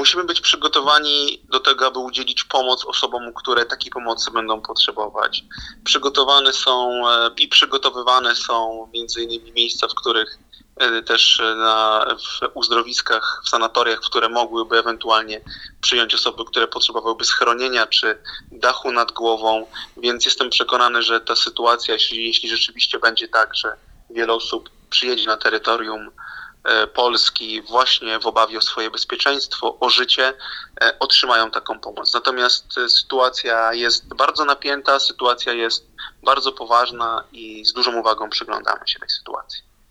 Musimy być przygotowani do tego, aby udzielić pomoc osobom, które takiej pomocy będą potrzebować. Przygotowywane są między innymi miejsca, w których też w uzdrowiskach, w sanatoriach, które mogłyby ewentualnie przyjąć osoby, które potrzebowałyby schronienia czy dachu nad głową, więc jestem przekonany, że ta sytuacja, jeśli rzeczywiście będzie tak, że wiele osób przyjedzie na terytorium Polski właśnie w obawie o swoje bezpieczeństwo, o życie, otrzymają taką pomoc. Natomiast sytuacja jest bardzo napięta, sytuacja jest bardzo poważna i z dużą uwagą przyglądamy się tej sytuacji.